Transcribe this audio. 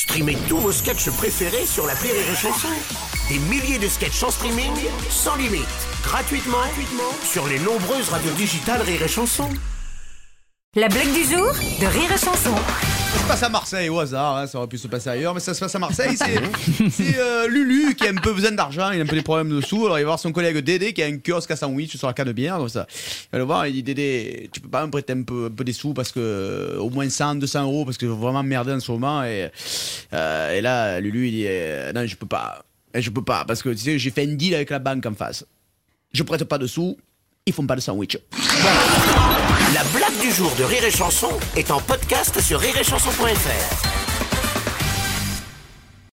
Streamez tous vos sketchs préférés sur l'appli Rire et Chanson. Des milliers de sketchs en streaming, sans limite, gratuitement sur les nombreuses radios digitales Rire et Chanson. La blague du jour de Rire et Chanson. Ça se passe à Marseille au hasard, hein, ça aurait pu se passer ailleurs, mais ça se passe à Marseille. C'est Lulu qui a un peu besoin d'argent, il a un peu des problèmes de sous. Alors il va voir son collègue Dédé qui a un kiosque à sandwich sur la Cannebière. Donc ça, il va le voir, il dit Dédé, tu peux pas me prêter un peu des sous parce que au moins 100, 200 euros parce que je veux vraiment merder en ce moment. Et là Lulu il dit non je peux pas, parce que tu sais j'ai fait un deal avec la banque en face. Je prête pas de sous, ils font pas de sandwich. La blague du jour de Rire et Chanson est en podcast sur rireetchanson.fr.